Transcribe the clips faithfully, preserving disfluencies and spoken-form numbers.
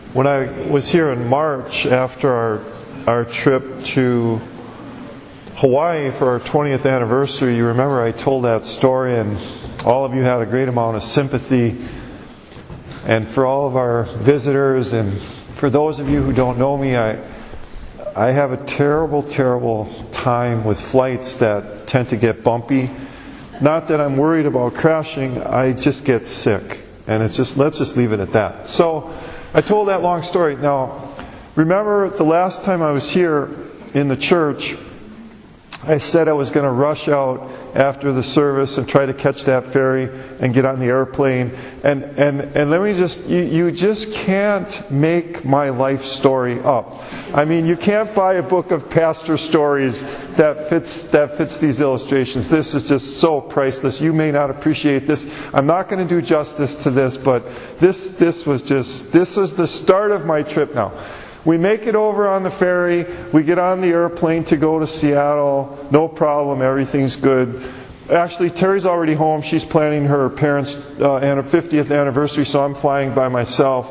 When I was here in March after our our trip to Hawaii for our twentieth anniversary, you remember I told that story and all of you had a great amount of sympathy. And for all of our visitors and for those of you who don't know me, I I have a terrible, terrible time with flights that tend to get bumpy. Not that I'm worried about crashing, I just get sick. And it's just, let's just leave it at that. So, I told that long story. Now, remember the last time I was here in the church, I said I was going to rush out after the service and try to catch that ferry and get on the airplane. And and, and let me just, you, you just can't make my life story up. I mean, you can't buy a book of pastor stories that fits that fits these illustrations. This is just so priceless. You may not appreciate this. I'm not going to do justice to this, but this this was just, this was the start of my trip now. We make it over on the ferry, we get on the airplane to go to Seattle, no problem, everything's good. Actually, Terry's already home, she's planning her parents' uh, fiftieth anniversary, so I'm flying by myself.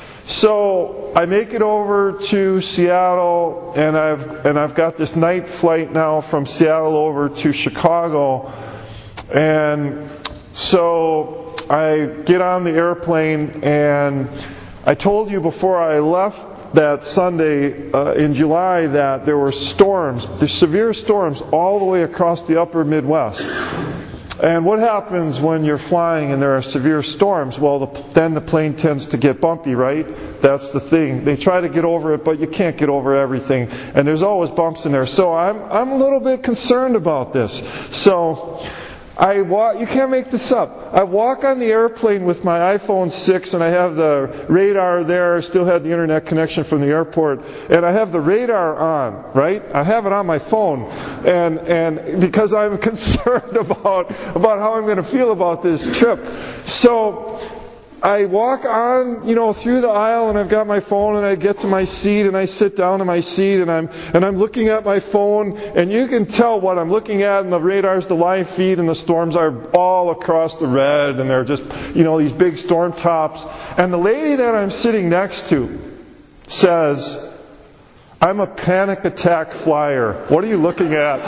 So, I make it over to Seattle, and I've and I've got this night flight now from Seattle over to Chicago, and so I get on the airplane, and I told you before I left that Sunday uh, in July that there were storms, there's severe storms all the way across the upper Midwest. And what happens when you're flying and there are severe storms? Well, the, then the plane tends to get bumpy, right? That's the thing. They try to get over it, but you can't get over everything. And there's always bumps in there. So I'm I'm a little bit concerned about this. So I walk, you can't make this up. I walk on the airplane with my iPhone six and I have the radar there, still had the internet connection from the airport, and I have the radar on, right? I have it on my phone. And and because I'm concerned about about how I'm going to feel about this trip. So I walk on, you know, through the aisle, and I've got my phone, and I get to my seat, and I sit down in my seat, and I'm and I'm looking at my phone, and you can tell what I'm looking at, and the radar's the live feed, and the storms are all across the red, and they're just, you know, these big storm tops. And the lady that I'm sitting next to says, "I'm a panic attack flyer. What are you looking at?"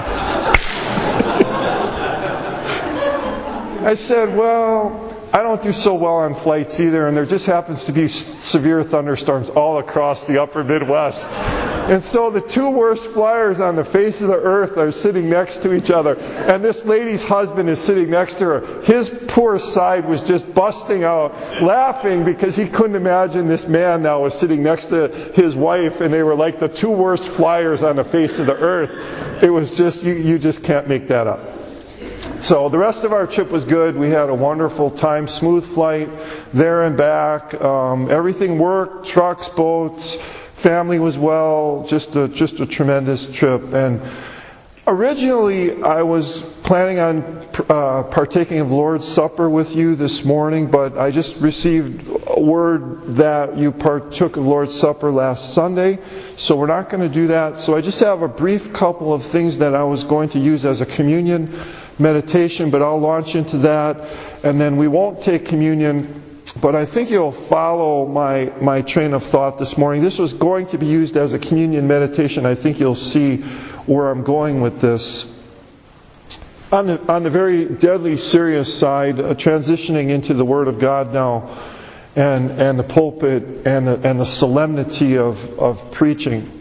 I said, "Well, I don't do so well on flights either, and there just happens to be severe thunderstorms all across the upper Midwest." And so the two worst flyers on the face of the earth are sitting next to each other, and this lady's husband is sitting next to her. His poor side was just busting out laughing because he couldn't imagine this man now was sitting next to his wife, and they were like the two worst flyers on the face of the earth. It was just, you, you just can't make that up. So the rest of our trip was good. We had a wonderful time, smooth flight there and back. Um, everything worked, trucks, boats, family was well. Just a just a tremendous trip. And originally, I was planning on uh, partaking of Lord's Supper with you this morning, but I just received a word that you partook of Lord's Supper last Sunday, so we're not going to do that. So I just have a brief couple of things that I was going to use as a communion meditation, but I'll launch into that, and then we won't take communion, but I think you'll follow my, my train of thought this morning. This was going to be used as a communion meditation. I think you'll see where I'm going with this. On the, on the very deadly serious side, uh, transitioning into the Word of God now, and, and the pulpit, and the, and the solemnity of, of preaching.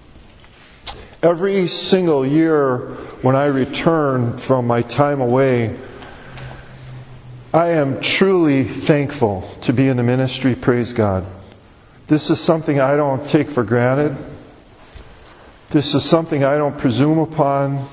Every single year when I return from my time away, I am truly thankful to be in the ministry, praise God. This is something I don't take for granted. This is something I don't presume upon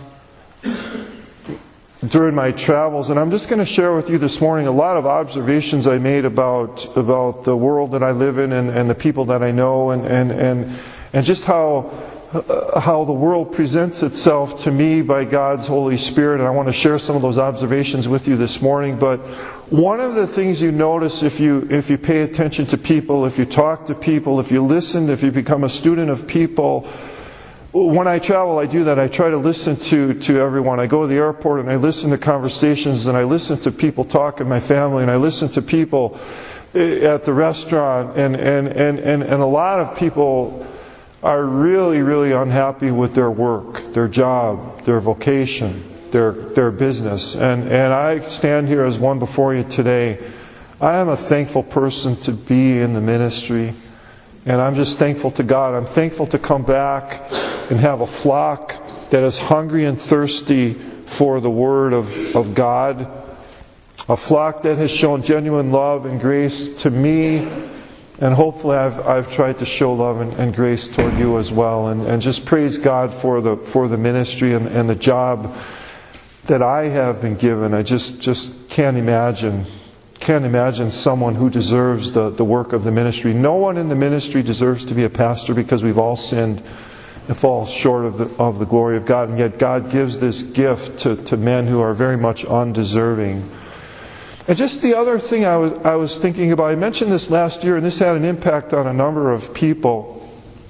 during my travels. And I'm just going to share with you this morning a lot of observations I made about about the world that I live in and, and the people that I know, and, and, and, and just how Uh, how the world presents itself to me by God's Holy Spirit. And I want to share some of those observations with you this morning. But one of the things you notice if you if you pay attention to people, if you talk to people, if you listen, if you become a student of people, when I travel, I do that. I try to listen to, to everyone. I go to the airport and I listen to conversations, and I listen to people talk in my family, and I listen to people at the restaurant, and, and, and, and, and a lot of people are really, really unhappy with their work, their job, their vocation, their their business. And, and I stand here as one before you today. I am a thankful person to be in the ministry. And I'm just thankful to God. I'm thankful to come back and have a flock that is hungry and thirsty for the Word of, of God. A flock that has shown genuine love and grace to me. And hopefully I've I've tried to show love and, and grace toward you as well. And, and just praise God for the for the ministry and, and the job that I have been given. I just, just can't imagine can't imagine someone who deserves the, the work of the ministry. No one in the ministry deserves to be a pastor, because we've all sinned and fall short of the of the glory of God. And yet God gives this gift to, to men who are very much undeserving. And just the other thing I was I was thinking about, I mentioned this last year, and this had an impact on a number of people.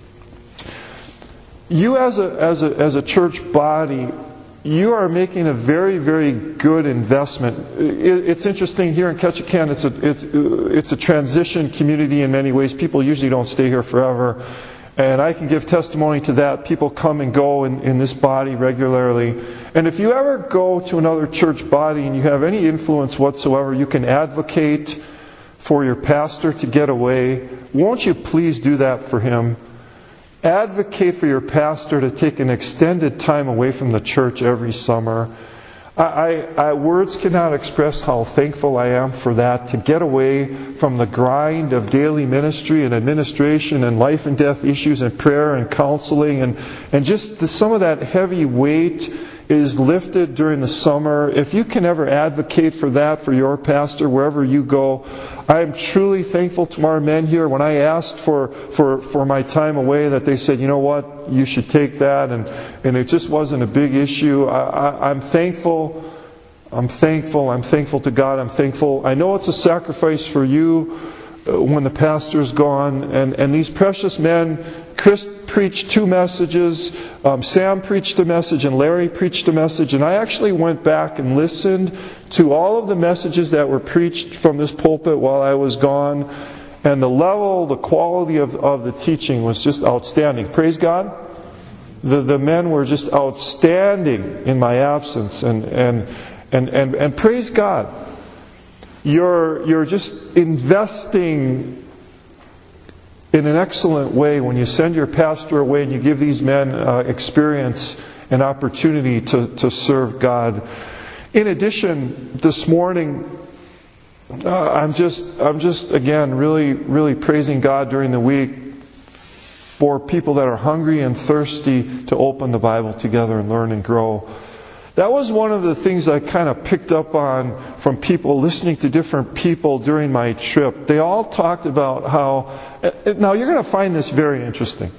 You as a as a as a church body, you are making a very, very good investment. It, it's interesting here in Ketchikan. It's a it's it's a transition community in many ways. People usually don't stay here forever, and I can give testimony to that. People come and go in, in this body regularly. And if you ever go to another church body and you have any influence whatsoever, you can advocate for your pastor to get away. Won't you please do that for him? Advocate for your pastor to take an extended time away from the church every summer. I, I, I, words cannot express how thankful I am for that, to get away from the grind of daily ministry and administration and life and death issues and prayer and counseling, and, and just the, some of that heavy weight is lifted during the summer. If you can ever advocate for that for your pastor wherever you go, I am truly thankful to our men here. When I asked for, for, for my time away, that they said, you know what, you should take that, and, and it just wasn't a big issue. I, I, I'm thankful. I'm thankful. I'm thankful to God. I'm thankful. I know it's a sacrifice for you when the pastor's gone, and, and these precious men. Chris preached two messages, um, Sam preached a message, and Larry preached a message. And I actually went back and listened to all of the messages that were preached from this pulpit while I was gone. And the level, the quality of, of the teaching was just outstanding. Praise God. The, the men were just outstanding in my absence. And, and, and, and, and praise God. You're, you're just investing in an excellent way when you send your pastor away and you give these men uh, experience and opportunity to, to serve God. In addition, this morning, uh, I'm just I'm just again really really praising God during the week for people that are hungry and thirsty to open the Bible together and learn and grow. That was one of the things I kind of picked up on from people, listening to different people during my trip. They all talked about how... Now, you're going to find this very interesting.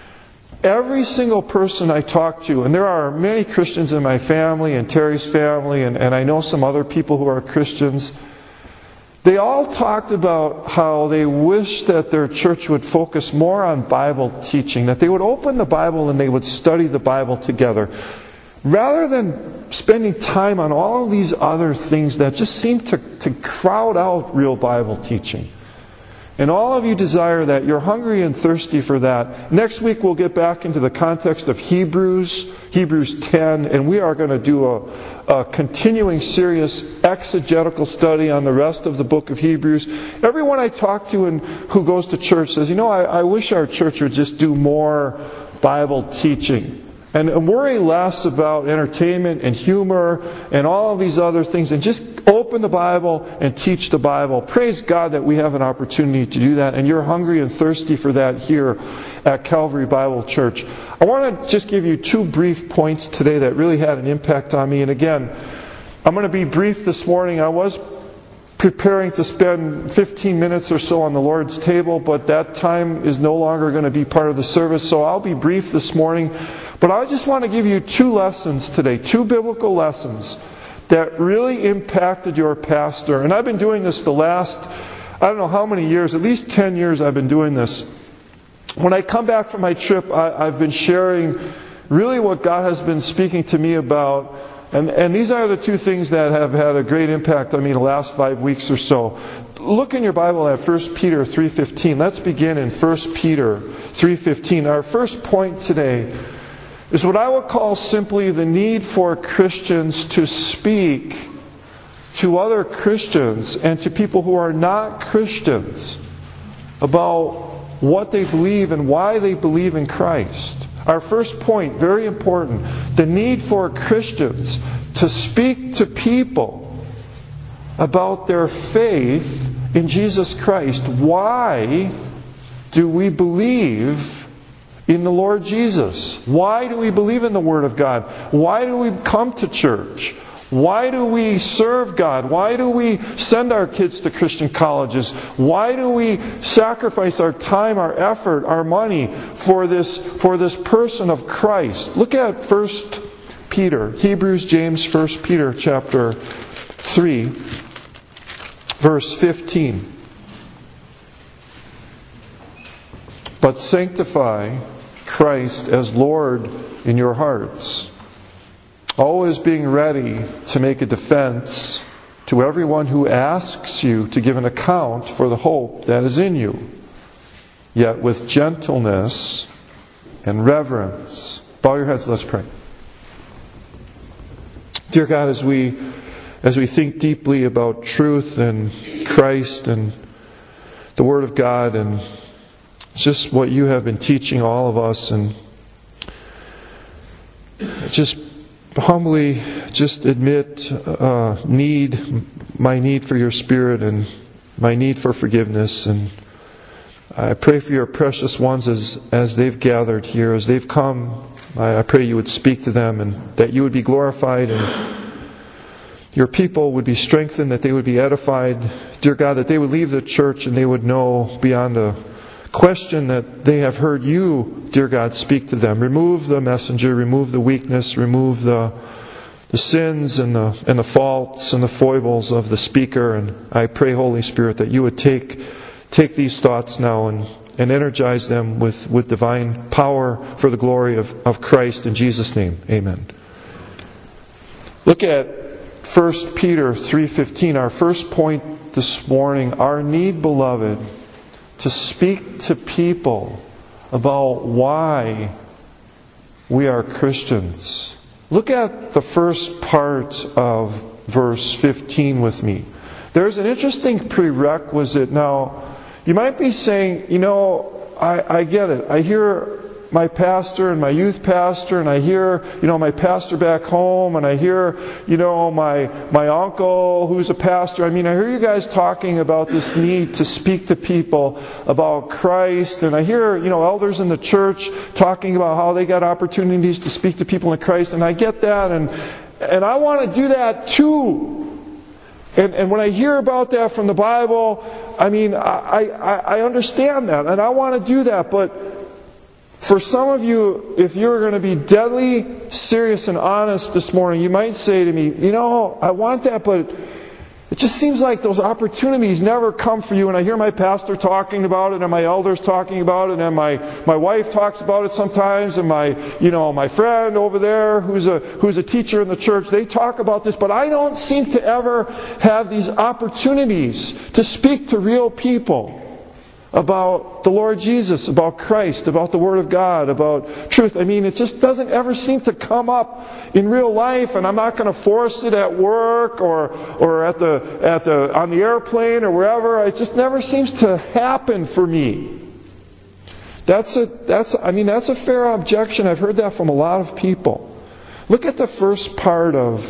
Every single person I talked to, and there are many Christians in my family and Terry's family, and, and I know some other people who are Christians, they all talked about how they wish that their church would focus more on Bible teaching, that they would open the Bible and they would study the Bible together, rather than spending time on all these other things that just seem to, to crowd out real Bible teaching. And all of you desire that. You're hungry and thirsty for that. Next week we'll get back into the context of Hebrews, Hebrews ten, and we are going to do a, a continuing serious exegetical study on the rest of the book of Hebrews. Everyone I talk to and who goes to church says, you know, I, I wish our church would just do more Bible teaching. And worry less about entertainment and humor and all of these other things, and just open the Bible and teach the Bible. Praise God that we have an opportunity to do that, and you're hungry and thirsty for that here at Calvary Bible Church. I want to just give you two brief points today that really had an impact on me. And again, I'm going to be brief this morning. I was preparing to spend fifteen minutes or so on the Lord's table, but that time is no longer going to be part of the service, so I'll be brief this morning. But I just want to give you two lessons today, two biblical lessons that really impacted your pastor. And I've been doing this the last, I don't know how many years, at least ten years I've been doing this. When I come back from my trip, I, I've been sharing really what God has been speaking to me about. And, and these are the two things that have had a great impact on me the last five weeks or so. look in your Bible at First Peter three fifteen. Let's begin in First Peter three fifteen. Our first point today is what I would call simply the need for Christians to speak to other Christians and to people who are not Christians about what they believe and why they believe in Christ. Our first point, very important, the need for Christians to speak to people about their faith in Jesus Christ. Why do we believe in the Lord Jesus? Why do we believe in the Word of God? Why do we come to church? Why do we serve God? Why do we send our kids to Christian colleges? Why do we sacrifice our time, our effort, our money for this, for this person of Christ? Look at First Peter, Hebrews, James, First Peter chapter three, verse fifteen. But sanctify Christ as Lord in your hearts, always being ready to make a defense to everyone who asks you to give an account for the hope that is in you, yet with gentleness and reverence. Bow your heads, let's pray. Dear God, as we as we think deeply about truth and Christ and the Word of God and just what you have been teaching all of us, and just humbly just admit uh, need, my need for your Spirit and my need for forgiveness. And I pray for your precious ones as, as they've gathered here, as they've come. I, I pray you would speak to them and that you would be glorified and your people would be strengthened, that they would be edified. Dear God, that they would leave the church and they would know beyond a question that they have heard you, dear God, speak to them. Remove the messenger, remove the weakness, remove the the sins and the and the faults and the foibles of the speaker. And I pray, Holy Spirit, that you would take take these thoughts now and, and energize them with, with divine power for the glory of, of Christ. In Jesus' name, amen. Look at First Peter three fifteen, our first point this morning. Our need, beloved, to speak to people about why we are Christians. Look at the first part of verse fifteen with me. There's an interesting prerequisite. Now, you might be saying, you know, I, I get it. I hear my pastor and my youth pastor, and I hear, you know, my pastor back home, and I hear, you know, my my uncle who's a pastor. I mean, I hear you guys talking about this need to speak to people about Christ, and I hear, you know, elders in the church talking about how they got opportunities to speak to people in Christ, and I get that, and and I want to do that too. And and when I hear about that from the Bible, I mean, I I, I understand that, and I want to do that, but for some of you, if you're going to be deadly serious and honest this morning, you might say to me, you know, I want that, but it just seems like those opportunities never come for you. And I hear my pastor talking about it, and my elders talking about it, and my, my wife talks about it sometimes, and my, you know, my friend over there who's a, who's a teacher in the church, they talk about this, but I don't seem to ever have these opportunities to speak to real people about the Lord Jesus, about Christ, about the Word of God, about truth. I mean, it just doesn't ever seem to come up in real life, and I'm not going to force it at work or or at the at the on the airplane or wherever. It just never seems to happen for me. That's a that's I mean that's a fair objection. I've heard that from a lot of people. Look at the first part of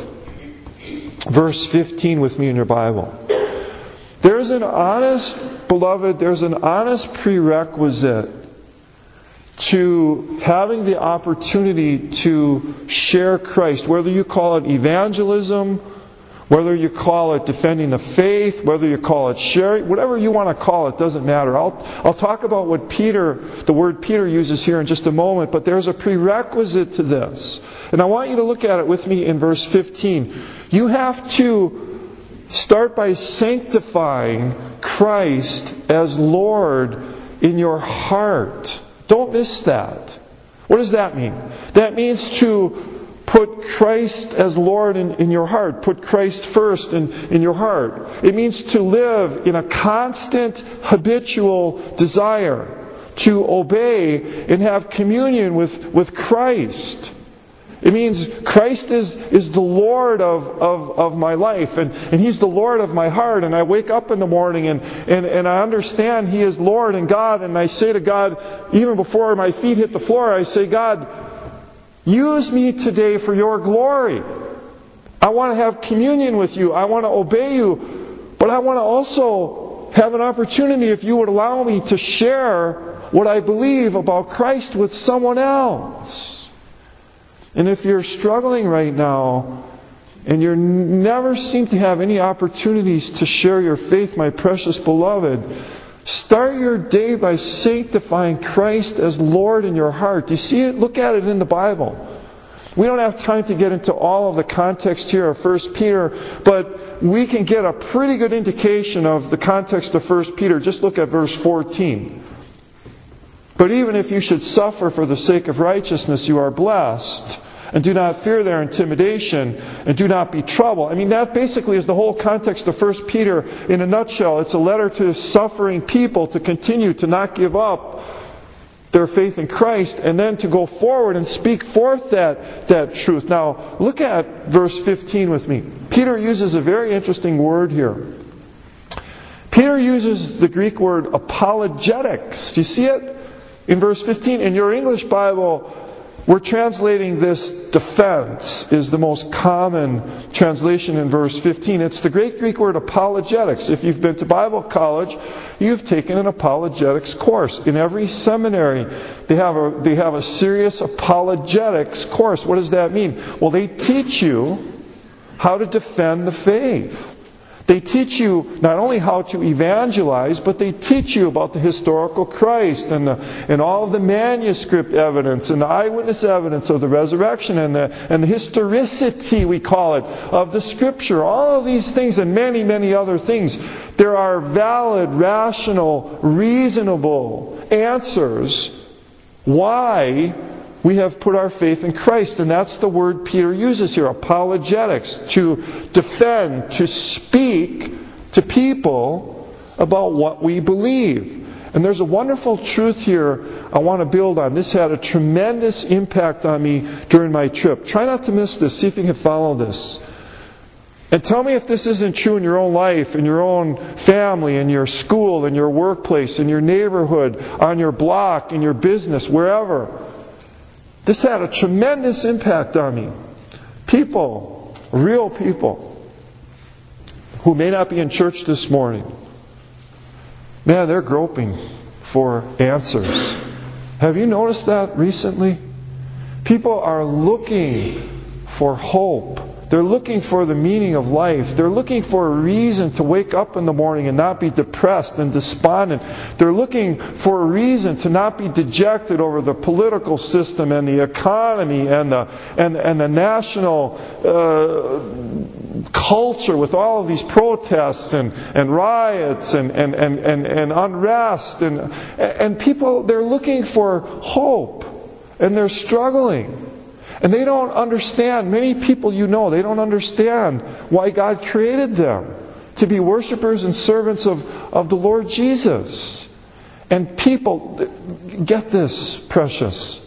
verse fifteen with me in your Bible. There's an honest, beloved, there's an honest prerequisite to having the opportunity to share Christ. Whether you call it evangelism, whether you call it defending the faith, whether you call it sharing, whatever you want to call it, doesn't matter. I'll, I'll talk about what Peter, the word Peter uses here in just a moment, but there's a prerequisite to this. And I want you to look at it with me in verse fifteen. You have to start by sanctifying Christ as Lord in your heart. Don't miss that. What does that mean? That means to put Christ as Lord in, in your heart. Put Christ first in, in your heart. It means to live in a constant, habitual desire to obey and have communion with, with Christ. It means Christ is, is the Lord of, of, of my life, and, and He's the Lord of my heart. And I wake up in the morning and, and, and I understand He is Lord and God, and I say to God, even before my feet hit the floor, I say, God, use me today for your glory. I want to have communion with you. I want to obey you. But I want to also have an opportunity, if you would allow me, to share what I believe about Christ with someone else. And if you're struggling right now, and you never seem to have any opportunities to share your faith, my precious beloved, start your day by sanctifying Christ as Lord in your heart. Do you see it? Look at it in the Bible. We don't have time to get into all of the context here of First Peter, but we can get a pretty good indication of the context of First Peter. Just look at verse fourteen. But even if you should suffer for the sake of righteousness, you are blessed. And do not fear their intimidation, and do not be troubled. I mean, that basically is the whole context of First Peter in a nutshell. It's a letter to suffering people to continue to not give up their faith in Christ, and then to go forward and speak forth that, that truth. Now, look at verse fifteen with me. Peter uses a very interesting word here. Peter uses the Greek word apologetics. Do you see it? In verse fifteen, in your English Bible, we're translating this defense, is the most common translation in verse fifteen. It's the great Greek word apologetics. If you've been to Bible college, you've taken an apologetics course. In every seminary, they have a, they have a serious apologetics course. What does that mean? Well, they teach you how to defend the faith. They teach you not only how to evangelize, but they teach you about the historical Christ and the, and all of the manuscript evidence and the eyewitness evidence of the resurrection and the, and the historicity, we call it, of the Scripture. All of these things and many, many other things. There are valid, rational, reasonable answers why we have put our faith in Christ. And that's the word Peter uses here, apologetics, to defend, to speak to people about what we believe. And there's a wonderful truth here I want to build on. This had a tremendous impact on me during my trip. Try not to miss this. See if you can follow this. And tell me if this isn't true in your own life, in your own family, in your school, in your workplace, in your neighborhood, on your block, in your business, wherever. This had a tremendous impact on me. People, real people, who may not be in church this morning, man, they're groping for answers. Have you noticed that recently? People are looking for hope. They're looking for the meaning of life. They're looking for a reason to wake up in the morning and not be depressed and despondent. They're looking for a reason to not be dejected over the political system and the economy and the and and the national uh, culture with all of these protests and, and riots and, and, and, and, and unrest and and people, they're looking for hope and they're struggling. And they don't understand, many people you know, they don't understand why God created them to be worshipers and servants of, of the Lord Jesus. And people, get this, precious.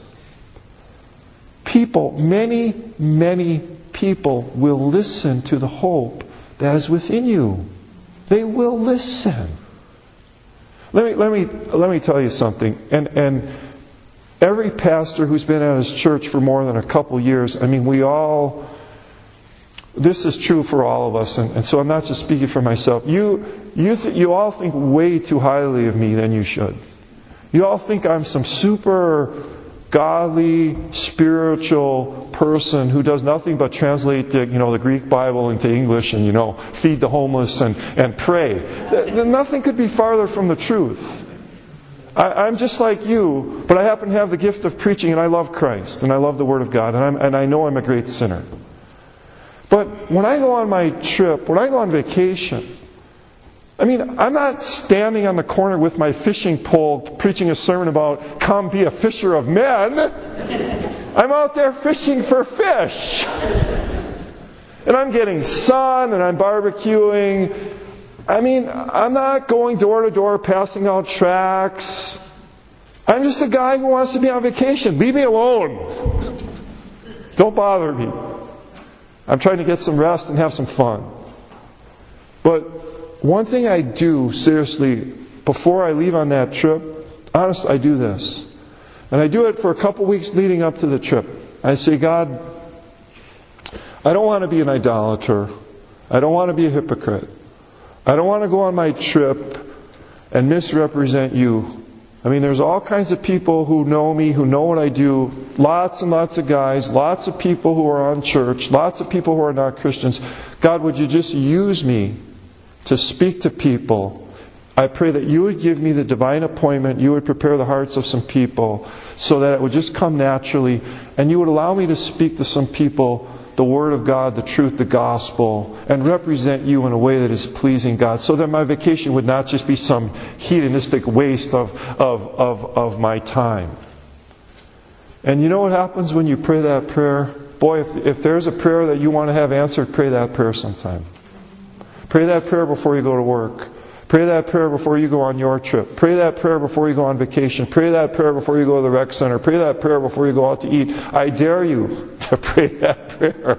People, many, many people will listen to the hope that is within you. They will listen. Let me let me let me tell you something. And and every pastor who's been at his church for more than a couple years, I mean, we all, this is true for all of us, and, and so I'm not just speaking for myself. You you th- you all think way too highly of me than you should. You all think I'm some super godly, spiritual person who does nothing but translate the, you know, the Greek Bible into English and, you know, feed the homeless and, and pray. Nothing could be farther from the truth. I, I'm just like you, but I happen to have the gift of preaching, and I love Christ, and I love the Word of God, and, I'm, and I know I'm a great sinner. But when I go on my trip, when I go on vacation, I mean, I'm not standing on the corner with my fishing pole preaching a sermon about, come be a fisher of men. I'm out there fishing for fish. And I'm getting sun and I'm barbecuing. I mean, I'm not going door to door passing out tracts. I'm just a guy who wants to be on vacation. Leave me alone. Don't bother me. I'm trying to get some rest and have some fun. But one thing I do, seriously, before I leave on that trip, honestly, I do this. And I do it for a couple weeks leading up to the trip. I say, God, I don't want to be an idolater. I don't want to be a hypocrite. I don't want to go on my trip and misrepresent you. I mean, there's all kinds of people who know me, who know what I do. Lots and lots of guys, lots of people who are on church, lots of people who are not Christians. God, would you just use me to speak to people? I pray that you would give me the divine appointment, you would prepare the hearts of some people so that it would just come naturally, and you would allow me to speak to some people the Word of God, the truth, the gospel, and represent you in a way that is pleasing God, so that my vacation would not just be some hedonistic waste of, of, of, of my time. And you know what happens when you pray that prayer? Boy, if, if there's a prayer that you want to have answered, pray that prayer sometime. Pray that prayer before you go to work. Pray that prayer before you go on your trip. Pray that prayer before you go on vacation. Pray that prayer before you go to the rec center. Pray that prayer before you go out to eat. I dare you to pray that prayer.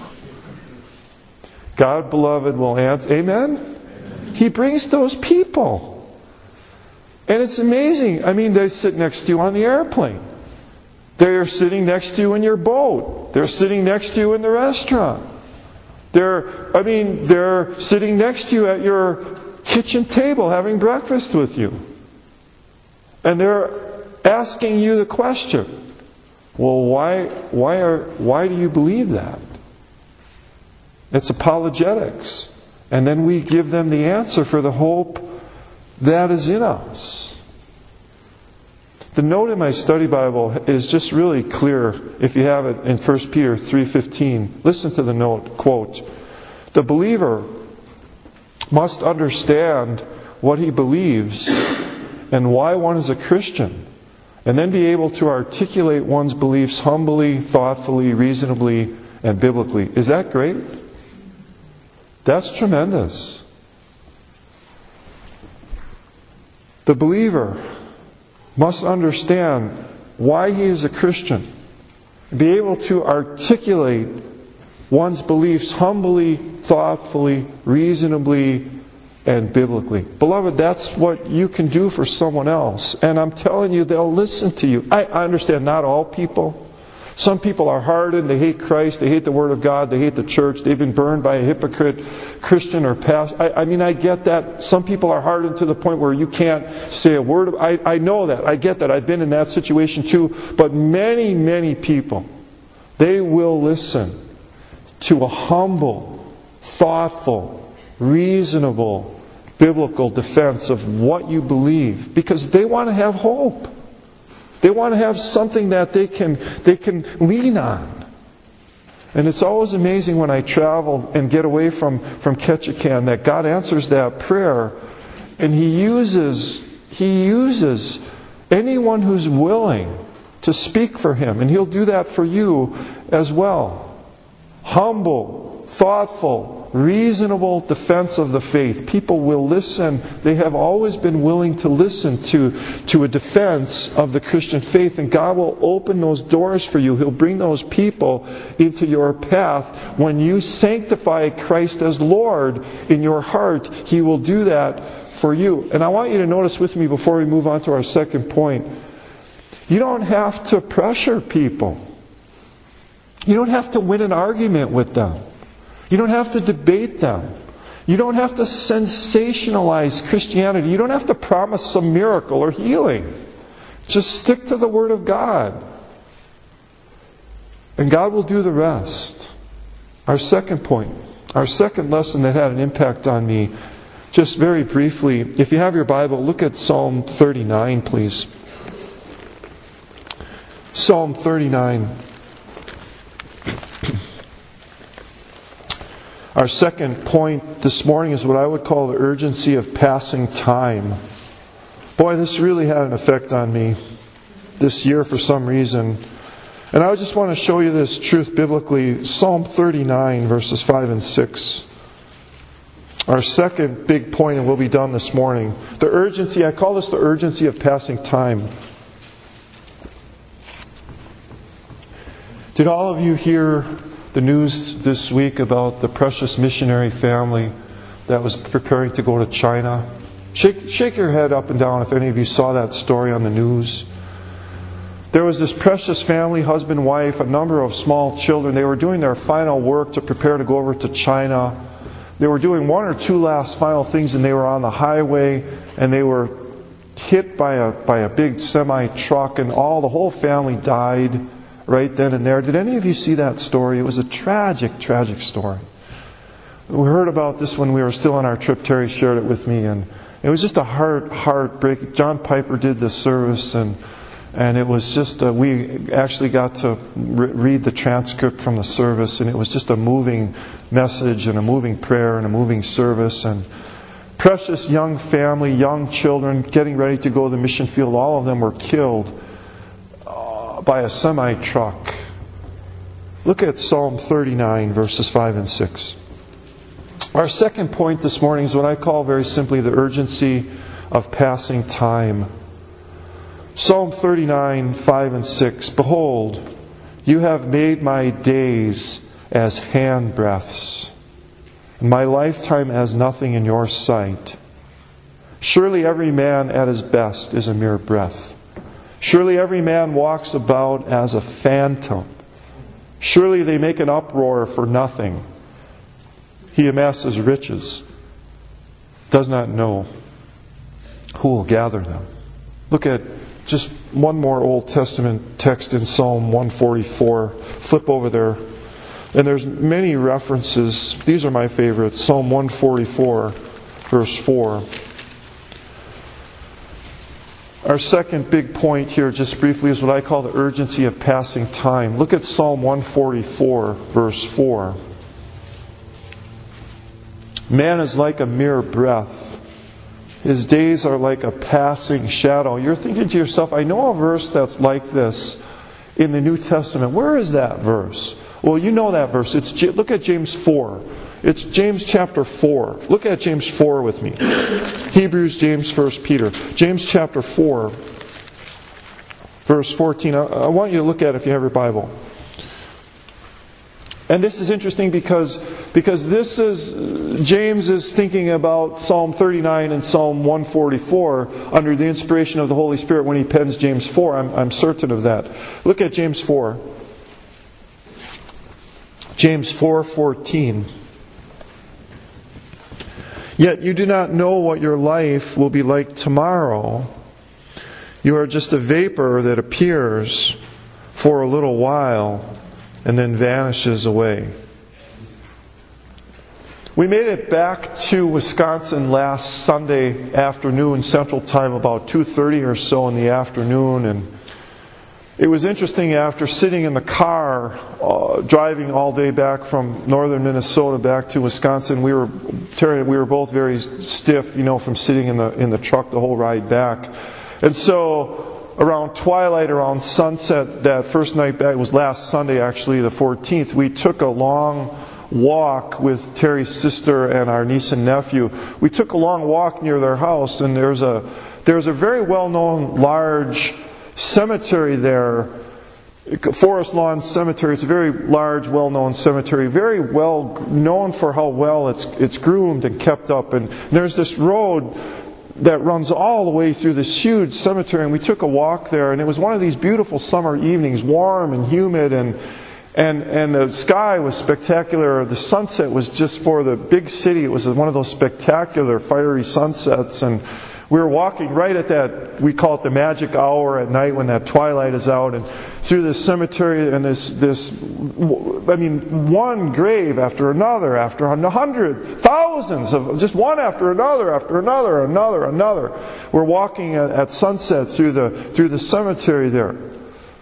God, beloved, will answer. Amen? Amen? He brings those people. And it's amazing. I mean, they sit next to you on the airplane. They're sitting next to you in your boat. They're sitting next to you in the restaurant. They're, I mean, they're sitting next to you at your kitchen table having breakfast with you. And they're asking you the question, well, why why are why do you believe that? It's apologetics. And then we give them the answer for the hope that is in us. The note in my study Bible is just really clear if you have it in First Peter three fifteen. Listen to the note, quote, "The believer must understand what he believes and why one is a Christian, and then be able to articulate one's beliefs humbly, thoughtfully, reasonably, and biblically." Is that great? That's tremendous. The believer must understand why he is a Christian, be able to articulate one's beliefs humbly, thoughtfully, reasonably, and biblically. Beloved, that's what you can do for someone else. And I'm telling you, they'll listen to you. I, I understand not all people. Some people are hardened. They hate Christ. They hate the Word of God. They hate the church. They've been burned by a hypocrite, Christian or pastor. I, I mean, I get that. Some people are hardened to the point where you can't say a word. Of, I, I know that. I get that. I've been in that situation too. But many, many people, they will listen to a humble, thoughtful, reasonable, biblical defense of what you believe, because they want to have hope. They want to have something that they can they can lean on. And it's always amazing when I travel and get away from, from Ketchikan that God answers that prayer, and He uses He uses anyone who's willing to speak for Him, and He'll do that for you as well. Humble, thoughtful, reasonable defense of the faith. People will listen. They have always been willing to listen to, to a defense of the Christian faith, and God will open those doors for you. He'll bring those people into your path. When you sanctify Christ as Lord in your heart, He will do that for you. And I want you to notice with me before we move on to our second point, you don't have to pressure people. You don't have to win an argument with them. You don't have to debate them. You don't have to sensationalize Christianity. You don't have to promise some miracle or healing. Just stick to the Word of God. And God will do the rest. Our second point, our second lesson that had an impact on me, just very briefly, if you have your Bible, look at Psalm thirty-nine, please. Psalm thirty-nine. Our second point this morning is what I would call the urgency of passing time. Boy, this really had an effect on me this year for some reason. And I just want to show you this truth biblically. Psalm thirty-nine, verses five and six. Our second big point, and we'll be done this morning. The urgency, I call this the urgency of passing time. Did all of you hear the news this week about the precious missionary family that was preparing to go to China? Shake, shake your head up and down if any of you saw that story on the news. There was this precious family, husband, wife, a number of small children. They were doing their final work to prepare to go over to China. They were doing one or two last final things, and they were on the highway, and they were hit by a by a big semi truck, and all the whole family died right then and there. Did any of you see that story? It was a tragic, tragic story. We heard about this when we were still on our trip. Terry shared it with me, and it was just a heart heartbreak. John Piper did this service, and and it was just uh, we actually got to re- read the transcript from the service, and it was just a moving message and a moving prayer and a moving service. And precious young family, young children getting ready to go to the mission field. All of them were killed uh, by a semi truck. Look at Psalm thirty-nine, verses five and six. Our second point this morning is what I call very simply the urgency of passing time. Psalm thirty-nine, five and six. Behold, you have made my days as handbreadths, and my lifetime as nothing in your sight. Surely every man at his best is a mere breath. Surely every man walks about as a phantom. Surely they make an uproar for nothing. He amasses riches, does not know who will gather them. Look at just one more Old Testament text in Psalm one forty-four. Flip over there. And there's many references. These are my favorites. Psalm one forty-four, verse four. Our second big point here, just briefly, is what I call the urgency of passing time. Look at Psalm one forty-four, verse four. Man is like a mere breath. His days are like a passing shadow. You're thinking to yourself, I know a verse that's like this in the New Testament. Where is that verse? Well, you know that verse. It's look at James four. It's James chapter four. Look at James four with me. Hebrews, James, First Peter. James chapter four, verse fourteen. I, I want you to look at it if you have your Bible. And this is interesting because, because this is, James is thinking about Psalm thirty-nine and Psalm one forty-four under the inspiration of the Holy Spirit when he pens James four. I'm, I'm certain of that. Look at James four. James four fourteen. Yet you do not know what your life will be like tomorrow. You are just a vapor that appears for a little while and then vanishes away. We made it back to Wisconsin last Sunday afternoon, Central Time, about two thirty or so in the afternoon, and it was interesting after sitting in the car, uh, driving all day back from northern Minnesota back to Wisconsin. We were, Terry, we were both very stiff, you know, from sitting in the in the truck the whole ride back, and so around twilight, around sunset, that first night back, it was last Sunday actually, the fourteenth, we took a long walk with Terry's sister and our niece and nephew. We took a long walk near their house, and there's a there's a very well-known large cemetery there, Forest Lawn Cemetery. It's a very large, well-known cemetery, very well known for how well it's it's groomed and kept up. And there's this road that runs all the way through this huge cemetery, and we took a walk there, and it was one of these beautiful summer evenings, warm and humid, and and and the sky was spectacular. The sunset was just for the big city. It was one of those spectacular fiery sunsets, and we were walking right at that, we call it the magic hour at night when that twilight is out, and through this cemetery, and this, this, I mean, one grave after another, after a hundred, thousands of, just one after another, after another, another, another. We're walking at, at sunset through the, through the cemetery there.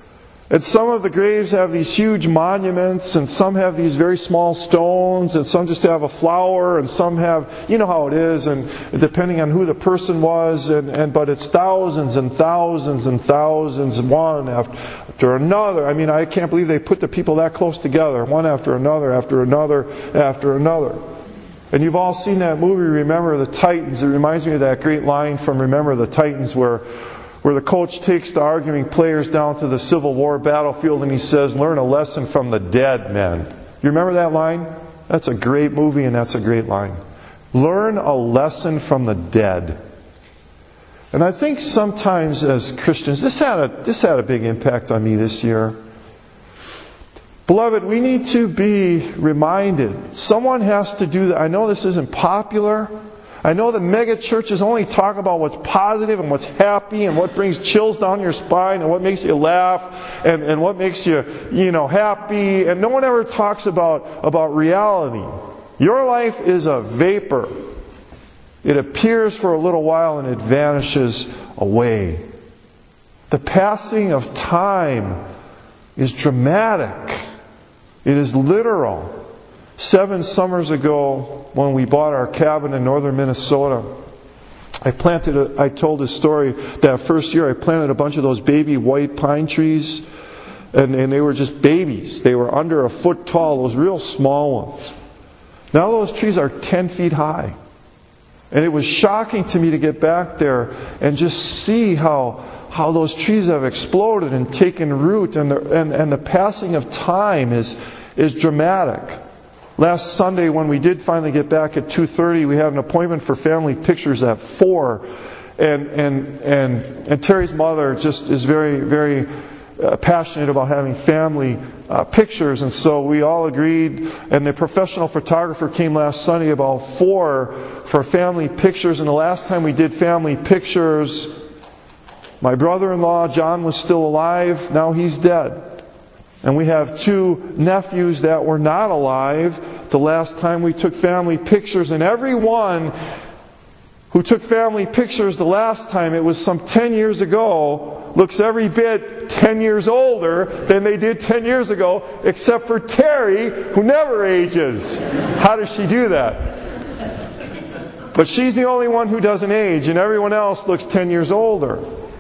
And some of the graves have these huge monuments, and some have these very small stones, and some just have a flower, and some have, you know how it is, and depending on who the person was, and, and but it's thousands and thousands and thousands, one after another. I mean, I can't believe they put the people that close together, one after another, after another, after another. And you've all seen that movie, Remember the Titans. It reminds me of that great line from Remember the Titans where where the coach takes the arguing players down to the Civil War battlefield and he says, learn a lesson from the dead men. You remember that line? That's a great movie and that's a great line. Learn a lesson from the dead. And I think sometimes as Christians, this had a, this had a big impact on me this year. Beloved, we need to be reminded. Someone has to do that. I know this isn't popular. I know that mega churches only talk about what's positive and what's happy and what brings chills down your spine and what makes you laugh and, and what makes you, you know, happy. And no one ever talks about, about reality. Your life is a vapor. It appears for a little while and it vanishes away. The passing of time is dramatic. It is literal. Seven summers ago, when we bought our cabin in northern Minnesota, I planted. A, I told this story that first year. I planted a bunch of those baby white pine trees, and, and they were just babies. They were under a foot tall. Those real small ones. Now those trees are ten feet high, and it was shocking to me to get back there and just see how how those trees have exploded and taken root, and the and, and the passing of time is is dramatic. Last Sunday, when we did finally get back at two thirty, we had an appointment for family pictures at four. And and and, and Terry's mother just is very, very uh, passionate about having family uh, pictures. And so we all agreed. And the professional photographer came last Sunday about four for family pictures. And the last time we did family pictures, my brother-in-law, John, was still alive. Now he's dead. And we have two nephews that were not alive the last time we took family pictures. And everyone who took family pictures the last time, it was some ten years ago, looks every bit ten years older than they did ten years ago, except for Terry, who never ages. How does she do that? But she's the only one who doesn't age, and everyone else looks ten years older.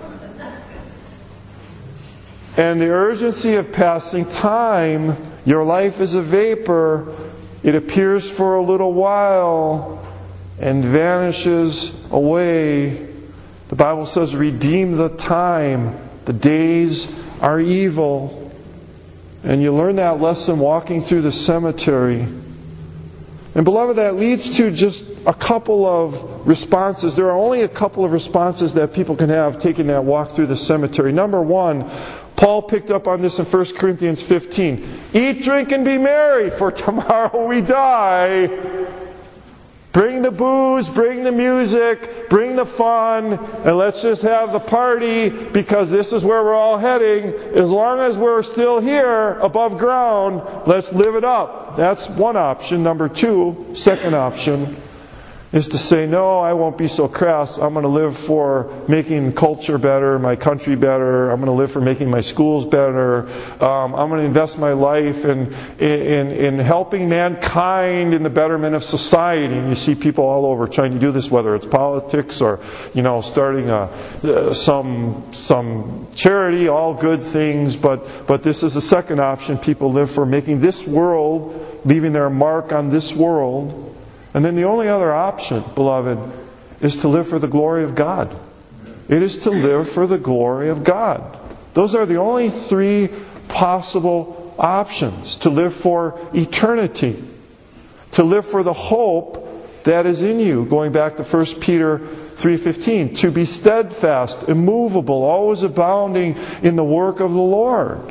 And the urgency of passing time, your life is a vapor. It appears for a little while and vanishes away. The Bible says, redeem the time. The days are evil. And you learn that lesson walking through the cemetery. And beloved, that leads to just a couple of responses. There are only a couple of responses that people can have taking that walk through the cemetery. Number one, Paul picked up on this in First Corinthians fifteen. Eat, drink, and be merry, for tomorrow we die. Bring the booze, bring the music, bring the fun, and let's just have the party, because this is where we're all heading. As long as we're still here above ground, let's live it up. That's one option. Number two, second option, is to say, no, I won't be so crass. I'm going to live for making culture better, my country better. I'm going to live for making my schools better. Um, I'm going to invest my life in, in, in helping mankind in the betterment of society. And you see people all over trying to do this, whether it's politics or, you know, starting a, uh, some, some charity, all good things. But, but this is the second option. People live for making this world, leaving their mark on this world. And then the only other option, beloved, is to live for the glory of God. It is to live for the glory of God. Those are the only three possible options. To live for eternity. To live for the hope that is in you. Going back to First Peter three fifteen. To be steadfast, immovable, always abounding in the work of the Lord.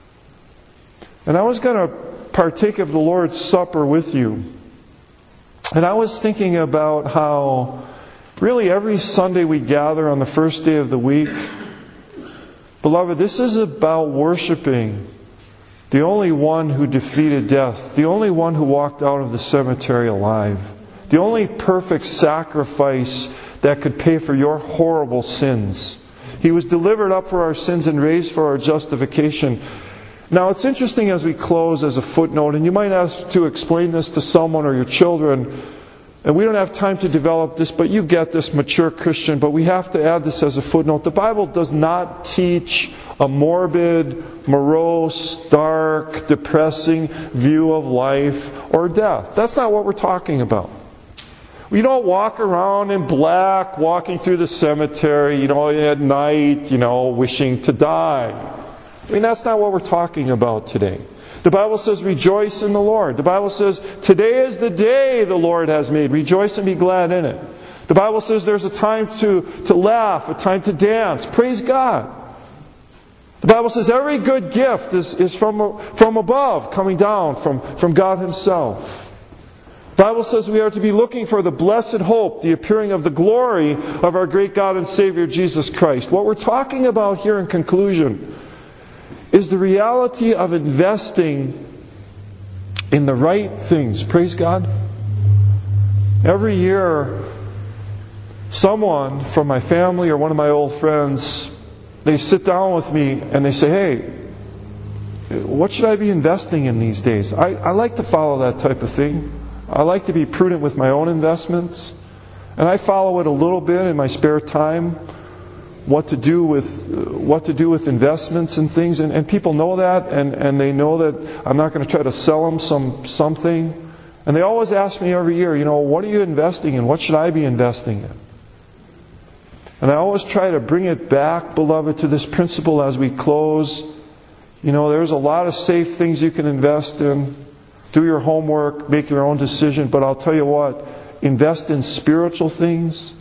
And I was going to partake of the Lord's Supper with you. And I was thinking about how really every Sunday we gather on the first day of the week. Beloved, this is about worshiping the only one who defeated death, the only one who walked out of the cemetery alive, the only perfect sacrifice that could pay for your horrible sins. He was delivered up for our sins and raised for our justification. Now it's interesting as we close as a footnote, and you might ask to explain this to someone or your children, and we don't have time to develop this, but you get this, mature Christian, but we have to add this as a footnote. The Bible does not teach a morbid, morose, dark, depressing view of life or death. That's not what we're talking about. We don't walk around in black, walking through the cemetery, you know, at night, you know, wishing to die. I mean, that's not what we're talking about today. The Bible says, rejoice in the Lord. The Bible says, today is the day the Lord has made. Rejoice and be glad in it. The Bible says there's a time to, to laugh, a time to dance. Praise God. The Bible says every good gift is, is from, from above, coming down from, from God Himself. The Bible says we are to be looking for the blessed hope, the appearing of the glory of our great God and Savior Jesus Christ. What we're talking about here in conclusion is the reality of investing in the right things. Praise God. Every year, someone from my family or one of my old friends, they sit down with me and they say, hey, what should I be investing in these days? I, I like to follow that type of thing. I like to be prudent with my own investments. And I follow it a little bit in my spare time. What to do with what to do with investments and things, and, and people know that, and, and they know that I'm not going to try to sell them some something. And they always ask me every year, you know, what are you investing in? What should I be investing in? And I always try to bring it back, beloved, to this principle as we close. You know, there's a lot of safe things you can invest in. Do your homework, make your own decision. But I'll tell you what, invest in spiritual things.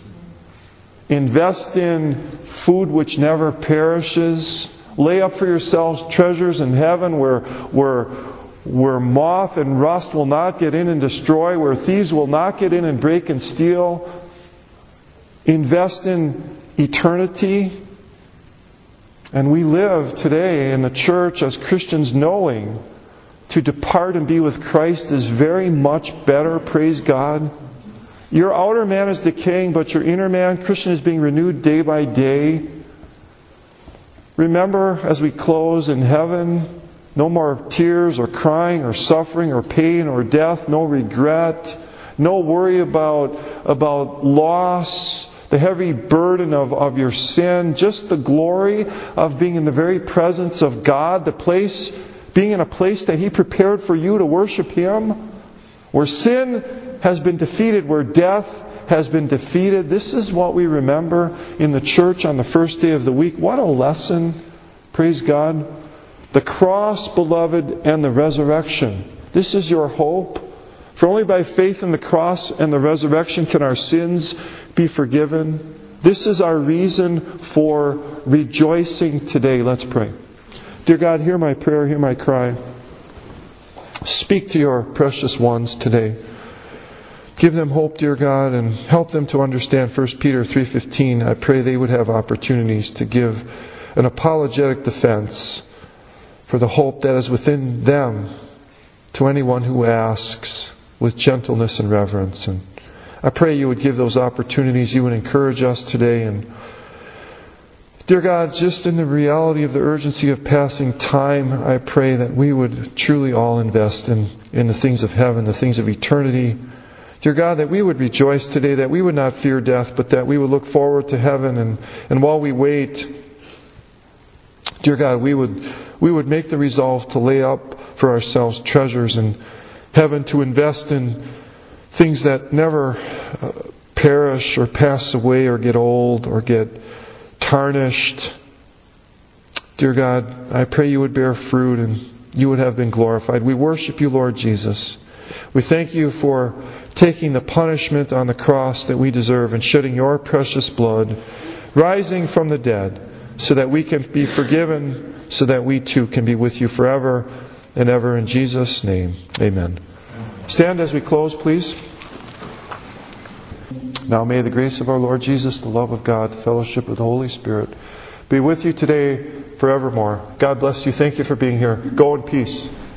Invest in food which never perishes. Lay up for yourselves treasures in heaven where, where, where moth and rust will not get in and destroy, where thieves will not get in and break and steal. Invest in eternity. And we live today in the church as Christians knowing to depart and be with Christ is very much better, praise God. Your outer man is decaying, but your inner man, Christian, is being renewed day by day. Remember, as we close, in heaven, no more tears or crying or suffering or pain or death, no regret, no worry about, about loss, the heavy burden of, of your sin, just the glory of being in the very presence of God, the place, being in a place that He prepared for you to worship Him, where sin has been defeated, where death has been defeated. This is what we remember in the church on the first day of the week. What a lesson. Praise God. The cross, beloved, and the resurrection. This is your hope. For only by faith in the cross and the resurrection can our sins be forgiven. This is our reason for rejoicing today. Let's pray. Dear God, hear my prayer, hear my cry. Speak to your precious ones today. Give them hope, dear God, and help them to understand First Peter three fifteen. I pray they would have opportunities to give an apologetic defense for the hope that is within them to anyone who asks with gentleness and reverence. And I pray you would give those opportunities. You would encourage us today. And dear God, just in the reality of the urgency of passing time, I pray that we would truly all invest in, in the things of heaven, the things of eternity. Dear God, that we would rejoice today, that we would not fear death, but that we would look forward to heaven. And, and while we wait, dear God, we would, we would make the resolve to lay up for ourselves treasures in heaven, to invest in things that never uh, perish or pass away or get old or get tarnished. Dear God, I pray you would bear fruit and you would have been glorified. We worship you, Lord Jesus. We thank you for taking the punishment on the cross that we deserve and shedding your precious blood, rising from the dead, so that we can be forgiven, so that we too can be with you forever and ever. In Jesus' name, amen. Stand as we close, please. Now may the grace of our Lord Jesus, the love of God, the fellowship of the Holy Spirit be with you today forevermore. God bless you. Thank you for being here. Go in peace.